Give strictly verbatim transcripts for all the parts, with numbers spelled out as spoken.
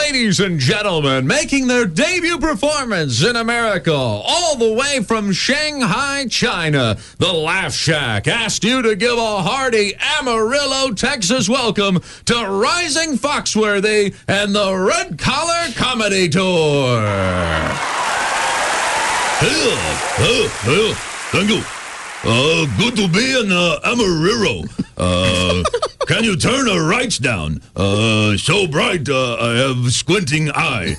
ladies and gentlemen, making their debut performance in America, all the way from Shanghai, China, the Laugh Shack asked you to give a hearty Amarillo, Texas welcome to Rising Foxworthy and the Red Collar Comedy Tour. Hey, uh, hey, thank you. Uh, good to be in uh, Amarillo. Uh, can you turn the lights down? Uh, so bright, uh, I have squinting eye.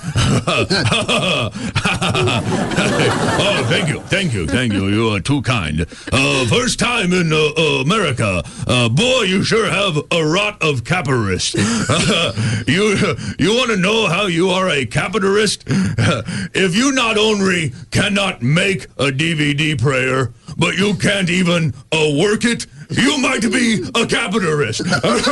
Oh, thank you, thank you, thank you. You are too kind. Uh, first time in uh, America. Uh, boy, you sure have a rot of capitalist. Uh, you you want to know how you are a capitalist? If you not only cannot make a D V D player, but you can't even uh, work it, you might be a capitalist.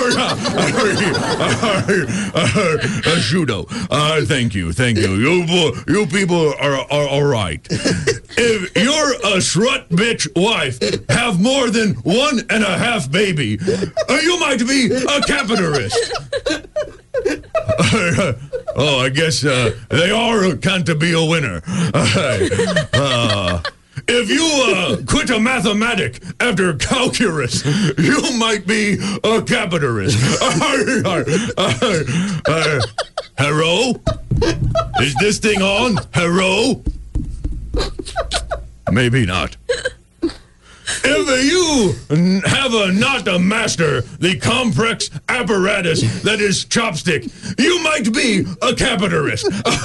Judo. Uh, thank you, thank you. You you people are, are all right. If you're a shrut bitch wife, have more than one and a half baby, uh, you might be a capitalist. Oh, I guess uh, they are can't be a winner. Uh, If you uh, quit a mathematic after calculus, you might be a capitalist. uh, uh, hello? Is this thing on? Hello? Maybe not. If you have a not a master the complex apparatus that is chopstick, you might be a capitalist.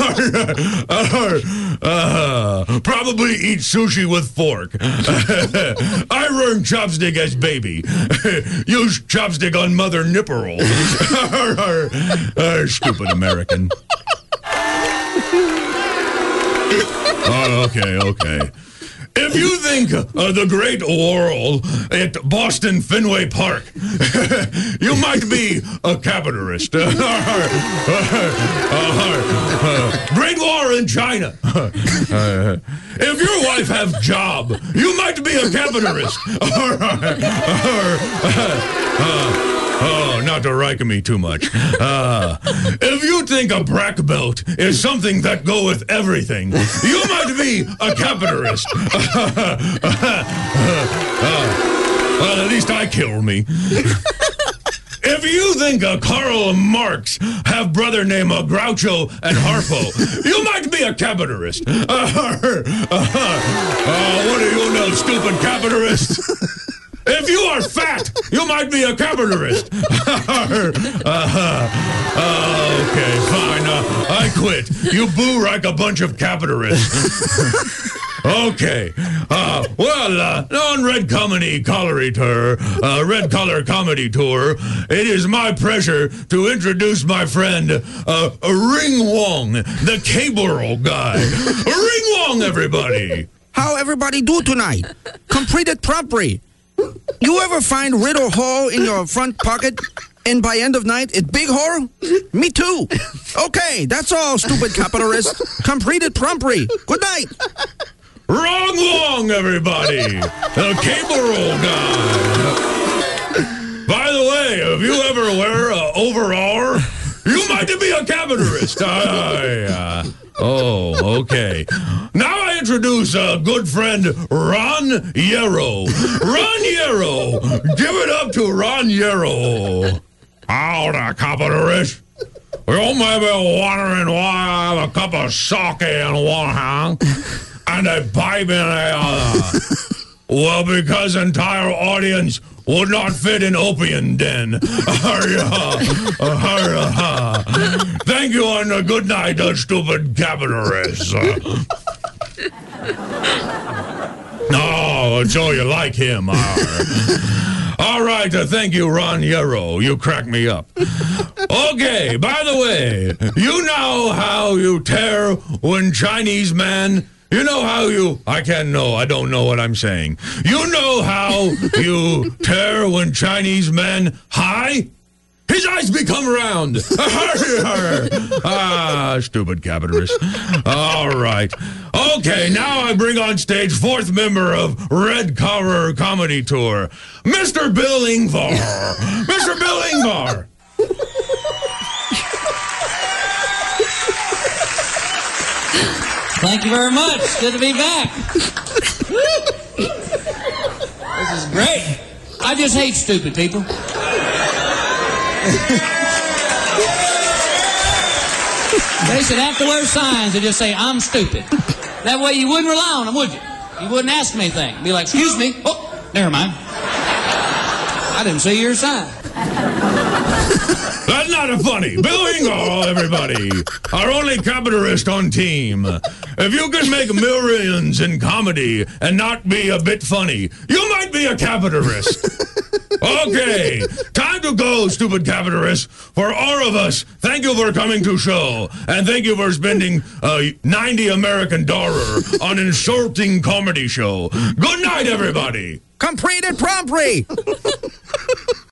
uh, probably eat sushi with fork. I learned chopstick as baby. Use chopstick on mother nipple. uh, stupid American. Oh, okay, okay. If you think uh, the Great Whirl at Boston Fenway Park, you might be a capitalist. uh, Great War in China. Uh, if your wife have job, you might be a capitalist. uh, Oh, not to rike me too much. Uh, if you think a black belt is something that go with everything, you might be a capitalist. uh, uh, well, at least I kill me. If you think a Karl Marx have brother named uh, Groucho and Harpo, you might be a capitalist. Uh, uh, uh, what do you know, stupid capitalist? If you are fat, you might be a capitalist. uh, uh, okay, fine. Uh, I quit. You boo like a bunch of capitalists. Okay. Uh, well, uh, on Red Comedy Collery Tour, uh, Red Collar Comedy Tour, it is my pleasure to introduce my friend, uh, Ring Wong, the cable guy. Ring Wong, everybody. How everybody do tonight? Completed properly. You ever find riddle hole in your front pocket and by end of night it big hole? Me too. Okay, that's all, stupid capitalist. Completed promptly. Good night. Wrong long, everybody. The cable roll guy. By the way, if you ever wear an overall, you might be a capitalist. I, uh, oh, okay. Now I introduce a good friend, Ron Yarrow. Ron Yarrow. Give it up to Ron Yarrow. How the capitalist? You may be wondering why I have a cup of sake in one hand and a pipe in the other. Well, because entire audience would not fit in opium den. Thank you and a good night, uh, stupid capitalists. Oh, so you like him. Uh. All right, uh, thank you, Ron Yarrow. You crack me up. Okay, by the way, you know how you tear when Chinese man... You know how you... I can't know. I don't know what I'm saying. You know how you tear when Chinese men high? His eyes become round. Ah, stupid capitalist. All right. Okay, now I bring on stage fourth member of Red Collar Comedy Tour, Mister Bill Ingvar. Mister Bill Ingvar. Thank you very much. Good to be back. This is great. I just hate stupid people. They should have to wear signs that just say, I'm stupid. That way you wouldn't rely on them, would you? You wouldn't ask them anything. Be like, excuse me. Oh, never mind. I didn't see your sign. That's not a funny. Bill Engvall, everybody. Our only capitalist on team. If you can make millions in comedy and not be a bit funny, you might be a capitalist. Okay, time to go, stupid capitalist. For all of us, thank you for coming to show, and thank you for spending uh, ninety American dollar on insulting comedy show. Good night, everybody. Completed promptly.